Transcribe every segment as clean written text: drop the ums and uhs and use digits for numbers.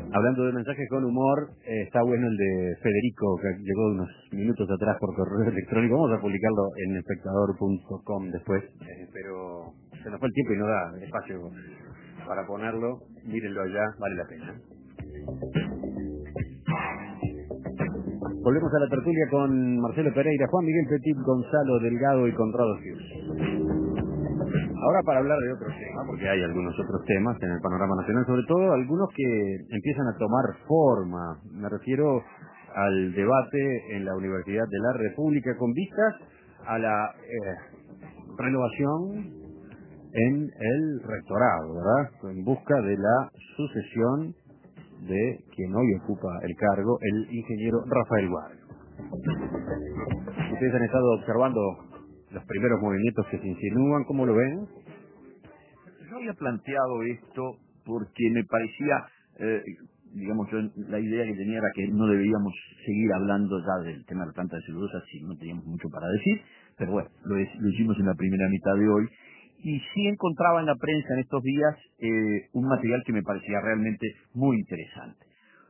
Hablando de mensajes con humor, está bueno el de Federico, que llegó unos minutos atrás por correo electrónico. Vamos a publicarlo en espectador.com después, pero se nos fue el tiempo y no da espacio para ponerlo. Mírenlo allá, vale la pena. Volvemos a la tertulia con Marcelo Pereira, Juan Miguel Petit, Gonzalo Delgado y Conrado Hughes. Ahora para hablar de otro tema, porque hay algunos otros temas en el panorama nacional, sobre todo algunos que empiezan a tomar forma. Me refiero al debate en la Universidad de la República con vistas a la renovación en el rectorado, ¿verdad? En busca de la sucesión de quien hoy ocupa el cargo, el ingeniero Rafael Guardia. Ustedes han estado observando los primeros movimientos que se insinúan, ¿cómo lo ven? Yo había planteado esto porque me parecía, la idea que tenía era que no deberíamos seguir hablando ya del tema de la planta de celulosa si no teníamos mucho para decir, pero bueno, lo hicimos en la primera mitad de hoy. Y sí encontraba en la prensa en estos días un material que me parecía realmente muy interesante.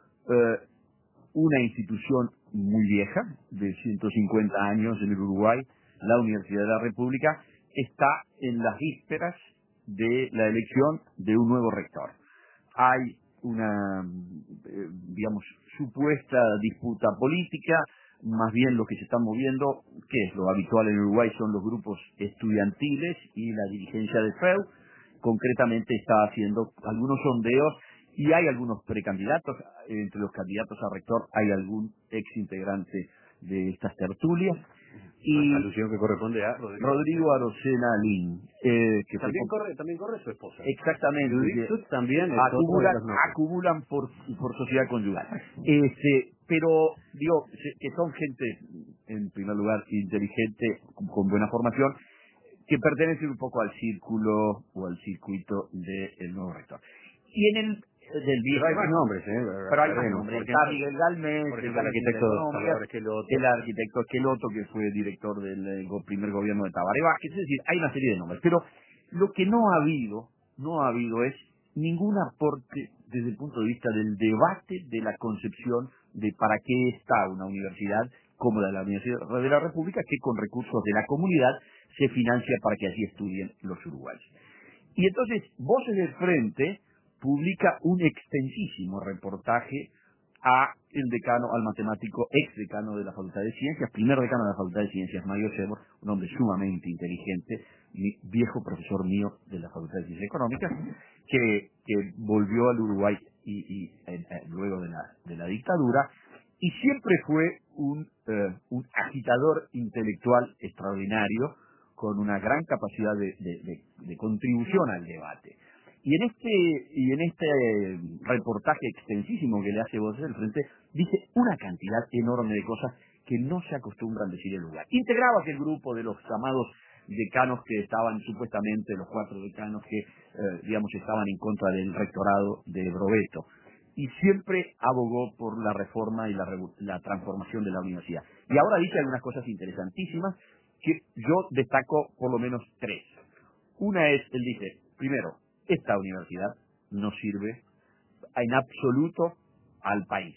Una institución muy vieja, de 150 años en el Uruguay, la Universidad de la República, está en las vísperas de la elección de un nuevo rector. Hay una, supuesta disputa política, más bien lo que se está moviendo, que es lo habitual en Uruguay, son los grupos estudiantiles y la dirigencia de FEU. Concretamente está haciendo algunos sondeos y hay algunos precandidatos. Entre los candidatos a rector hay algún ex integrante de estas tertulias. Y alusión que corresponde a Rodrigo Arocena Lin, que también corre su esposa. Exactamente. Judith también acumulan por sociedad conyugal. Pero digo que son gente, en primer lugar, inteligente, con buena formación, que pertenecen un poco al círculo o al circuito del nuevo rector. Y en el del viejo hay más nombres, pero hay más nombres. Está Miguel Galmez, el arquitecto el arquitecto Esqueloto, que fue director del primer gobierno de Tabaré Vázquez. Es decir, hay una serie de nombres. Pero lo que no ha habido es ningún aporte desde el punto de vista del debate de la concepción de para qué está una universidad como la Universidad de la República, que con recursos de la comunidad se financia para que allí estudien los uruguayos. Y entonces, Voces del Frente publica un extensísimo reportaje al decano, al matemático, ex decano de la Facultad de Ciencias, primer decano de la Facultad de Ciencias, Mario Seymour, un hombre sumamente inteligente, viejo profesor mío de la Facultad de Ciencias Económicas, que volvió al Uruguay luego de la dictadura, y siempre fue un agitador intelectual extraordinario, con una gran capacidad de contribución al debate. Y en este reportaje extensísimo que le hace Voces del Frente, dice una cantidad enorme de cosas que no se acostumbran decir en lugar. Integraba aquel grupo de los llamados decanos que estaban supuestamente, los 4 decanos que, estaban en contra del rectorado de Broveto. Y siempre abogó por la reforma y la transformación de la universidad. Y ahora dice algunas cosas interesantísimas que yo destaco por lo menos 3. Una es, él dice, primero, esta universidad no sirve en absoluto al país.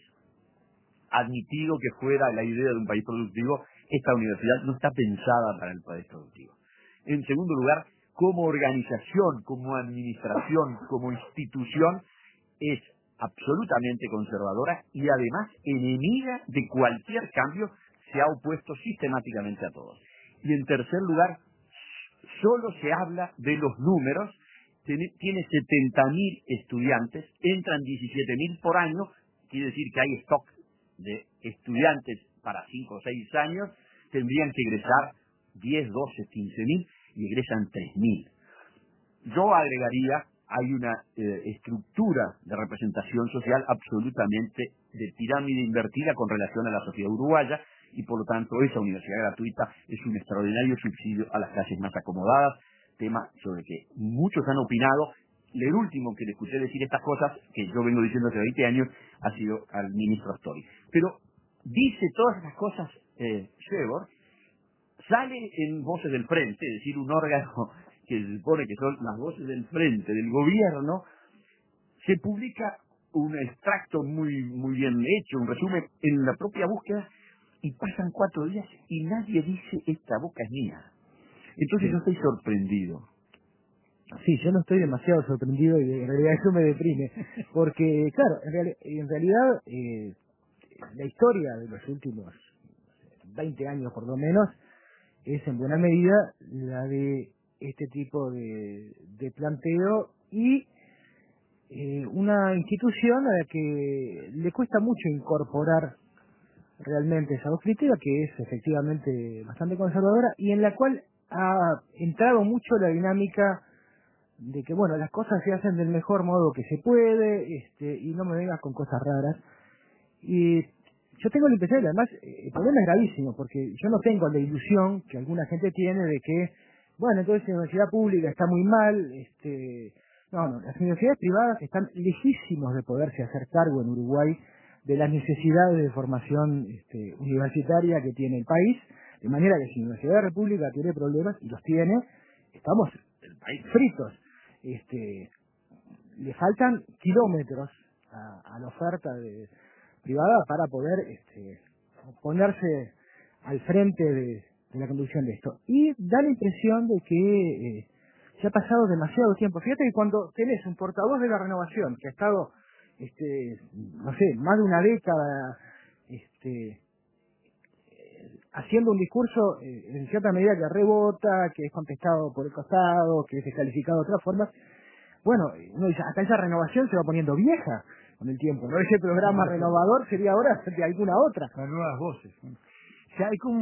Admitido que fuera la idea de un país productivo, esta universidad no está pensada para el país productivo. En segundo lugar, como organización, como administración, como institución, es absolutamente conservadora y además enemiga de cualquier cambio, se ha opuesto sistemáticamente a todos. Y en tercer lugar, solo se habla de los números. Tiene 70.000 estudiantes, entran 17.000 por año, quiere decir que hay stock de estudiantes para 5 o 6 años, tendrían que egresar 10, 12, 15.000 y egresan 3.000. Yo agregaría, hay una estructura de representación social absolutamente de pirámide invertida con relación a la sociedad uruguaya, y por lo tanto esa universidad gratuita es un extraordinario subsidio a las clases más acomodadas, tema sobre que muchos han opinado. El último que le escuché decir estas cosas, que yo vengo diciendo hace 20 años, ha sido al ministro Astori. Pero dice todas esas cosas Seymour, sale en Voces del Frente, es decir, un órgano que se supone que son las voces del frente del gobierno, se publica un extracto muy bien hecho, un resumen en la propia búsqueda, y pasan 4 días y nadie dice esta boca es mía. Entonces yo estoy sorprendido. Sí, yo no estoy demasiado sorprendido y en realidad eso me deprime, porque claro, en realidad la historia de los últimos 20 años por lo menos es en buena medida la de este tipo de planteo y una institución a la que le cuesta mucho incorporar realmente esa doctrina, que es efectivamente bastante conservadora y en la cual ha entrado mucho la dinámica de que bueno, las cosas se hacen del mejor modo que se puede, y no me vengas con cosas raras. Y yo tengo la impresión, además, el problema es gravísimo, porque yo no tengo la ilusión que alguna gente tiene de que, bueno, entonces la universidad pública está muy mal, no, las universidades privadas están lejísimos de poderse hacer cargo en Uruguay de las necesidades de formación universitaria que tiene el país, de manera que si la Universidad de la República tiene problemas, y los tiene, estamos fritos. Le faltan kilómetros a la oferta privada para poder ponerse al frente de la conducción de esto. Y da la impresión de que se ha pasado demasiado tiempo. Fíjate que cuando tenés un portavoz de la renovación que ha estado, no sé, más de una década, haciendo un discurso en cierta medida que rebota, que es contestado por el costado, que es descalificado de otras formas, bueno, uno dice, hasta esa renovación se va poniendo vieja con el tiempo, ¿no? Ese programa renovador sería ahora de alguna otra. Las nuevas voces, ¿no? O sea, hay como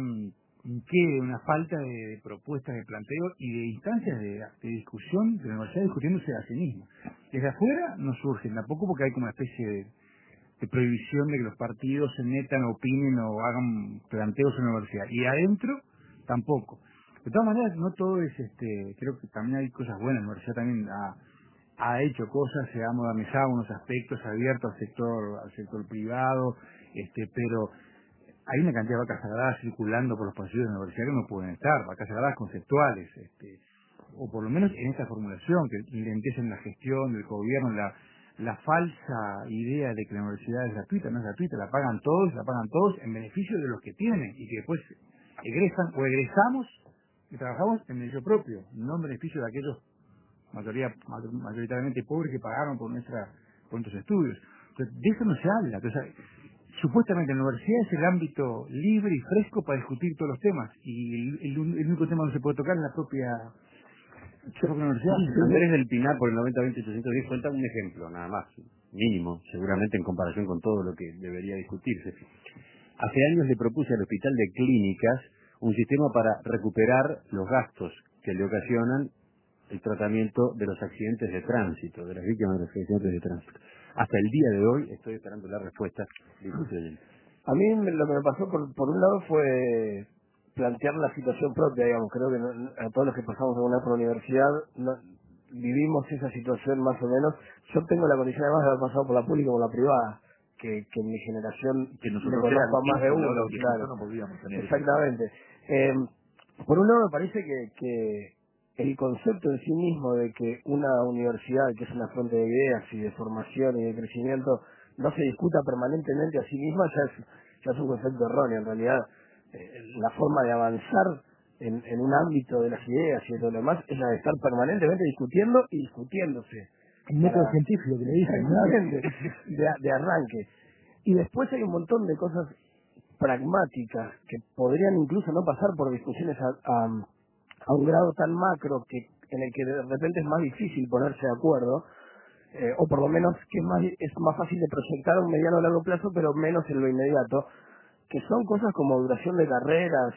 una falta de propuestas de planteo y de instancias de discusión de la universidad discutiéndose a sí misma. Desde afuera no surgen tampoco porque hay como una especie de prohibición de que los partidos se metan, opinen o hagan planteos en la universidad. Y adentro tampoco. De todas maneras, no todo es, creo que también hay cosas buenas. La universidad también ha hecho cosas, se ha modernizado unos aspectos, ha abierto al sector privado, pero hay una cantidad de vacas sagradas circulando por los pasillos de la universidad que no pueden estar, vacas sagradas conceptuales, o por lo menos en esta formulación, que lentecen la gestión del gobierno, la falsa idea de que la universidad es gratuita, no es gratuita, la pagan todos en beneficio de los que tienen, y que después egresan o egresamos y trabajamos en beneficio propio, no en beneficio de aquellos mayoritariamente pobres que pagaron por nuestros estudios. Entonces, de eso no se habla. Entonces, supuestamente la universidad es el ámbito libre y fresco para discutir todos los temas, y el único tema que se puede tocar es la propia universidad. Andrés del Pinar, por el 90-20-810, cuenta un ejemplo, nada más, mínimo, seguramente en comparación con todo lo que debería discutirse. Hace años le propuse al Hospital de Clínicas un sistema para recuperar los gastos que le ocasionan el tratamiento de los accidentes de tránsito, de las víctimas de los accidentes de tránsito. Hasta el día de hoy estoy esperando la respuesta. A mí lo que me pasó por un lado fue plantear la situación propia, digamos. Creo que a todos los que pasamos en una universidad vivimos esa situación más o menos. Yo tengo la condición además de haber pasado por la pública y por la privada, que en mi generación que le nosotros conozco a más de uno, claro. claro. No podíamos tener exactamente. Por un lado me parece que el concepto en sí mismo de que una universidad, que es una fuente de ideas y de formación y de crecimiento, no se discuta permanentemente a sí misma, ya es un concepto erróneo. En realidad, la forma de avanzar en un ámbito de las ideas y de todo lo demás es la de estar permanentemente discutiendo y discutiéndose. El método científico que le dicen, ¿no? de arranque. Y después hay un montón de cosas pragmáticas que podrían incluso no pasar por discusiones a un grado tan macro en el que de repente es más difícil ponerse de acuerdo, o por lo menos que es más fácil de proyectar a un mediano o largo plazo, pero menos en lo inmediato, que son cosas como duración de carreras,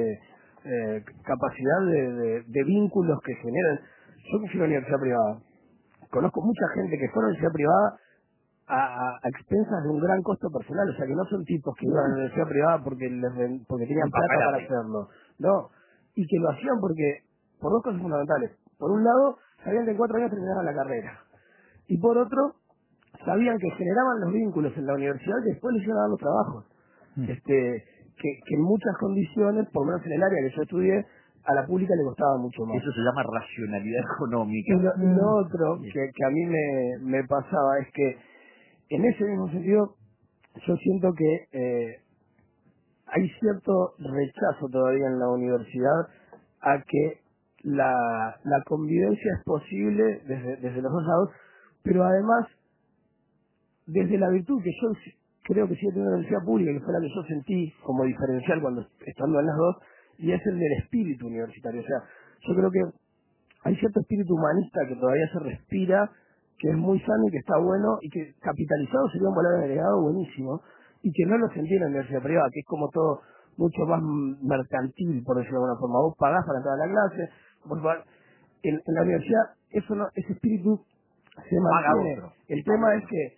capacidad de vínculos que generan. Yo que fui a una universidad privada, conozco mucha gente que fue a una universidad privada a expensas de un gran costo personal, o sea que no son tipos que iban a la universidad privada porque tenían plata para hacerlo, no, y que lo hacían por dos cosas fundamentales. Por un lado, sabían que en 4 años terminaban la carrera, y por otro, sabían que generaban los vínculos en la universidad que después les iban a dar los trabajos, que en muchas condiciones, por lo menos en el área que yo estudié, a la pública le costaba mucho más. Eso se llama racionalidad económica. Y lo otro que a mí me pasaba es que En ese mismo sentido, yo siento que hay cierto rechazo todavía en la universidad a que la convivencia es posible desde los dos lados, pero además desde la virtud que yo creo que sigue teniendo la universidad pública, que fue la que yo sentí como diferencial cuando estando en las dos, y es el del espíritu universitario. O sea, yo creo que hay cierto espíritu humanista que todavía se respira, que es muy sano y que está bueno, y que capitalizado sería un valor agregado buenísimo, y que no lo sentí en la universidad privada, que es como todo mucho más mercantil, por decirlo de alguna forma. Vos pagás para entrar a la clase, en la universidad ese espíritu se mantiene. El tema es que,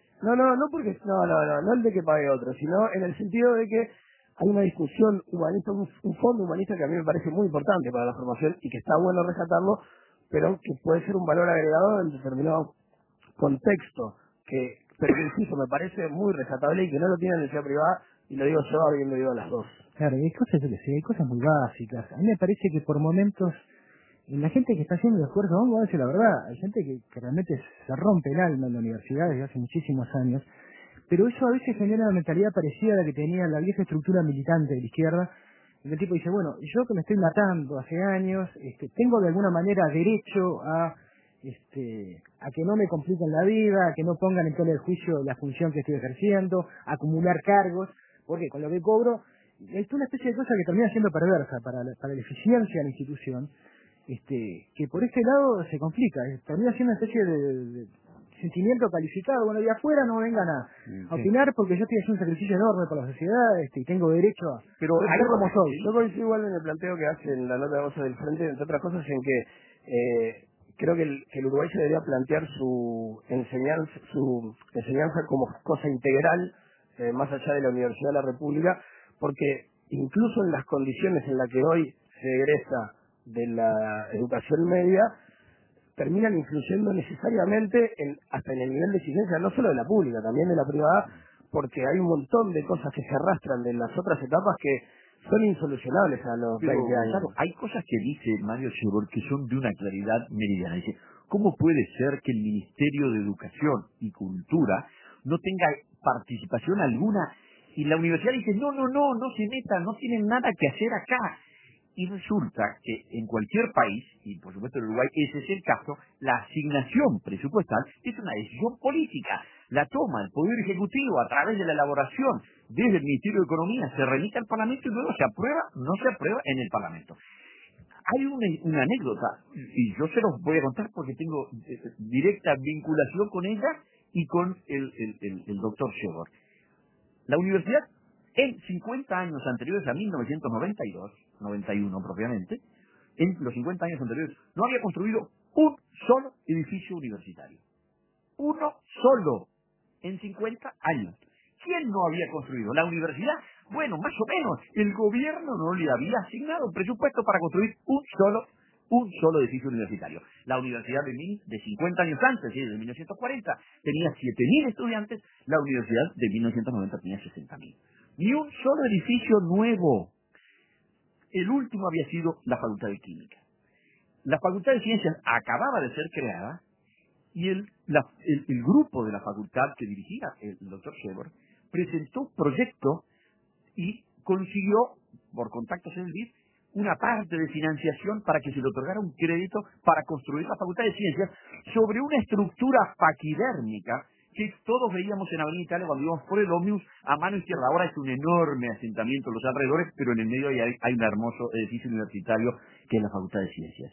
no el de que pague otro, sino en el sentido de que hay una discusión humanista, un fondo humanista que a mí me parece muy importante para la formación y que está bueno rescatarlo, pero que puede ser un valor agregado en determinado contexto, pero que insisto, me parece muy rescatable y que no lo tiene la universidad privada, y lo digo yo habiendo ido a las dos. Claro, y hay cosas, yo le sé, hay cosas muy básicas. A mí me parece que por momentos, la gente que está haciendo el esfuerzo, vamos a decir la verdad, hay gente que realmente se rompe el alma en la universidad desde hace muchísimos años, pero eso a veces genera una mentalidad parecida a la que tenía la vieja estructura militante de la izquierda, en que el tipo dice, bueno, yo que me estoy matando hace años, tengo de alguna manera derecho a que no me compliquen la vida, a que no pongan en tela de juicio la función que estoy ejerciendo, a acumular cargos, porque con lo que cobro, es una especie de cosa que termina siendo perversa para la eficiencia de la institución, que por este lado se complica, termina siendo una especie de sentimiento calificado. Bueno, de afuera no vengan a opinar porque yo estoy haciendo un sacrificio enorme para la sociedad y tengo derecho a ser como soy. Yo coincido igual en el planteo que hace en la nota de voz del Frente, entre otras cosas, en que creo que el Uruguay se debería plantear su enseñanza como cosa integral, más allá de la Universidad de la República, porque incluso en las condiciones en las que hoy se egresa de la educación media, terminan influyendo necesariamente hasta en el nivel de exigencia, no solo de la pública, también de la privada, porque hay un montón de cosas que se arrastran de las otras etapas que son insolucionables a los 20 años. Claro, hay cosas que dice Mario Sebor que son de una claridad meridiana. Dice, ¿cómo puede ser que el Ministerio de Educación y Cultura no tenga participación alguna? Y la universidad dice, no se metan, no tienen nada que hacer acá. Y resulta que en cualquier país, y por supuesto en Uruguay ese es el caso, la asignación presupuestal es una decisión política. La toma el Poder Ejecutivo a través de la elaboración desde el Ministerio de Economía, se remite al Parlamento y luego se aprueba, no se aprueba en el Parlamento. Hay una anécdota, y yo se los voy a contar porque tengo directa vinculación con ella y con el doctor Sebor. La universidad, en 50 años anteriores a 1992, 91 propiamente, en los 50 años anteriores, no había construido un solo edificio universitario. Uno solo, en 50 años. ¿Quién no había construido? ¿La universidad? Bueno, más o menos. El gobierno no le había asignado presupuesto para construir un solo edificio universitario. La universidad de 50 años antes, es decir, de 1940, tenía 7.000 estudiantes, la universidad de 1990 tenía 60.000. Ni un solo edificio nuevo. El último había sido la Facultad de Química. La Facultad de Ciencias acababa de ser creada y el grupo de la facultad que dirigía el doctor Sebor presentó un proyecto y consiguió, por contactos en el BID, una parte de financiación para que se le otorgara un crédito para construir la Facultad de Ciencias sobre una estructura paquidérmica que todos veíamos en Avenida Italia cuando íbamos por el ómnibus a mano izquierda. Ahora es un enorme asentamiento en los alrededores, pero en el medio hay un hermoso edificio universitario que es la Facultad de Ciencias.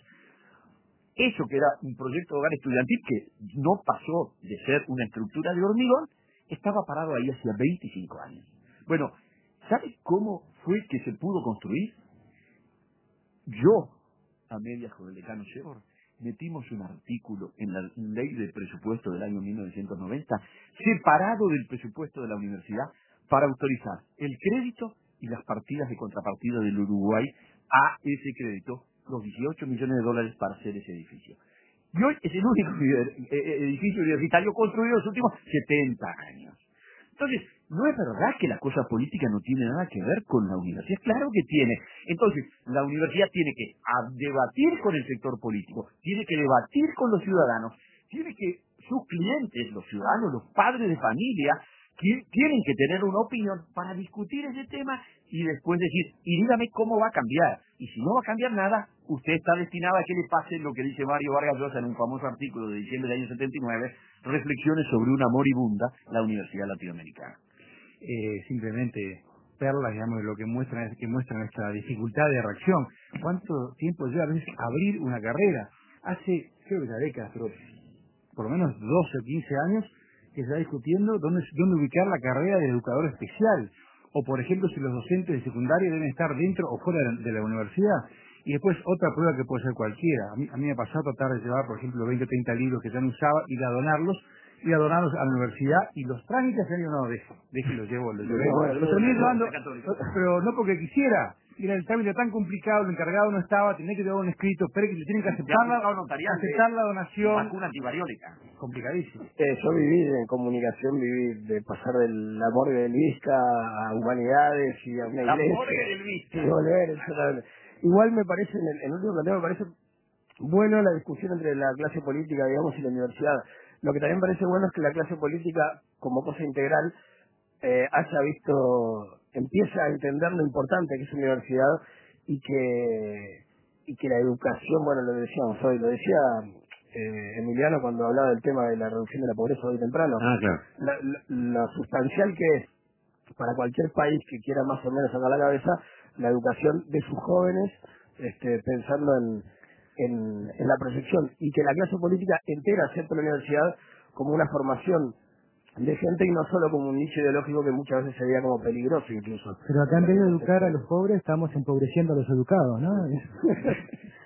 Eso que era un proyecto de hogar estudiantil que no pasó de ser una estructura de hormigón, estaba parado ahí hacía 25 años. Bueno, ¿sabe cómo fue que se pudo construir? Yo, a medias con el decano Sebor, metimos un artículo en la ley de presupuesto del año 1990, separado del presupuesto de la universidad, para autorizar el crédito y las partidas de contrapartida del Uruguay a ese crédito, los 18 millones de dólares para hacer ese edificio. Y hoy es el único edificio universitario construido en los últimos 70 años. Entonces, no es verdad que la cosa política no tiene nada que ver con la universidad. Claro que tiene. Entonces, la universidad tiene que debatir con el sector político, tiene que debatir con los ciudadanos, tiene que sus clientes, los ciudadanos, los padres de familia, tienen que tener una opinión para discutir ese tema y después decir, y dígame cómo va a cambiar. Y si no va a cambiar nada, usted está destinado a que le pase lo que dice Mario Vargas Llosa en un famoso artículo de diciembre del año 79, Reflexiones sobre una moribunda, la Universidad Latinoamericana. Simplemente perlas, digamos, de lo que muestran esta dificultad de reacción. ¿Cuánto tiempo lleva a veces abrir una carrera? Hace, creo que ya décadas, pero por lo menos 12 o 15 años, que se está discutiendo dónde ubicar la carrera de educador especial, o por ejemplo si los docentes de secundaria deben estar dentro o fuera de la universidad. Y después otra prueba que puede ser cualquiera. A mí me ha pasado tratar de llevar, por ejemplo, 20 o 30 libros que ya no usaba, ir a donarlos a la universidad, y los trámites se han dicho, no, los llevo. Los terminé llevando, pero no porque quisiera. Era el trámite tan complicado, el encargado no estaba, tenía que llevar un escrito, pero que le tienen que aceptar la donación. Vacuna antivariólica. Complicadísimo. Yo viví en comunicación, viví de pasar de la morgue del Vizca a humanidades y a una iglesia. La morgue del Vizca. Y volver, igual me parece, en el último planteo me parece bueno la discusión entre la clase política, digamos, y la universidad. Lo que también parece bueno es que la clase política, como cosa integral, empieza a entender lo importante que es la universidad y que la educación, bueno, lo decíamos hoy, lo decía Emiliano cuando hablaba del tema de la reducción de la pobreza hoy temprano. Claro. Lo sustancial que es para cualquier país que quiera más o menos sacar la cabeza la educación de sus jóvenes, pensando en la proyección, y que la clase política entera acepta la universidad como una formación de gente y no solo como un nicho ideológico que muchas veces se veía como peligroso incluso. Pero acá en vez de educar a los pobres estamos empobreciendo a los educados, ¿no?